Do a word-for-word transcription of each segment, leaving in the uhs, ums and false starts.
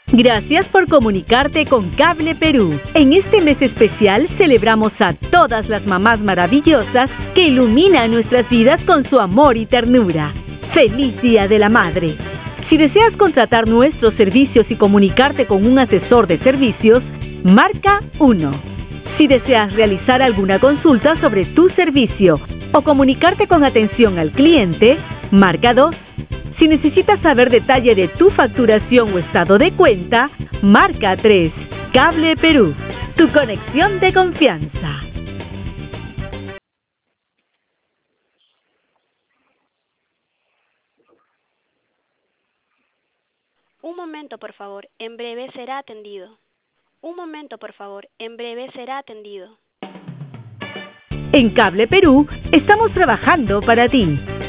Gracias por comunicarte con Cable Perú. En este mes especial celebramos a todas las mamás maravillosas que iluminan nuestras vidas con su amor y ternura. ¡Feliz Día de la Madre! Si deseas contratar nuestros servicios y comunicarte con un asesor de servicios, marca uno. Si deseas realizar alguna consulta sobre tu servicio o comunicarte con atención al cliente, marca dos. Si necesitas saber detalle de tu facturación o estado de cuenta, marca tres. Cable Perú, tu conexión de confianza. Un momento, por favor. En breve será atendido. Un momento, por favor. En breve será atendido. En Cable Perú, estamos trabajando para ti.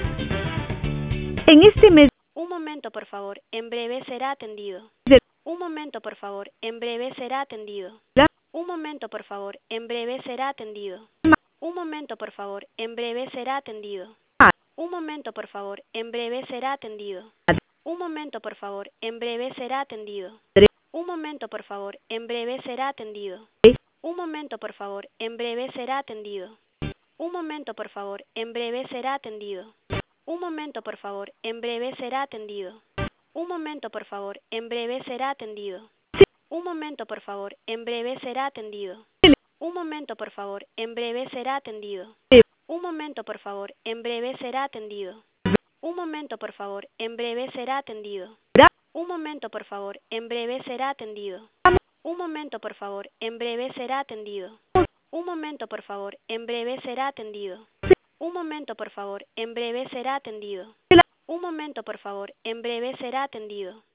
En este mes... Un momento, por favor. En breve será atendido. Un momento, por favor. En breve será atendido. Un momento, por favor. En breve será atendido. Un momento, por favor. En breve será atendido. Un momento, por favor. En breve será atendido. Un momento, por favor. En breve será atendido. Un momento, por favor. En breve será atendido. Un momento, por favor. En breve será atendido. Un momento, por favor. En breve será atendido. Un momento, por favor. En breve será atendido. Un momento, por favor. En breve será atendido. Un momento, por favor. En breve será atendido. Un momento, por favor. En breve será atendido. Un momento, por favor. En breve será atendido. Un momento, por favor. En breve será atendido. Un momento, por favor. En breve será atendido. Un momento, por favor. En breve será atendido. Un momento, por favor. En breve será atendido. Un momento, por favor. En breve será atendido. Un momento, por favor. En breve será atendido.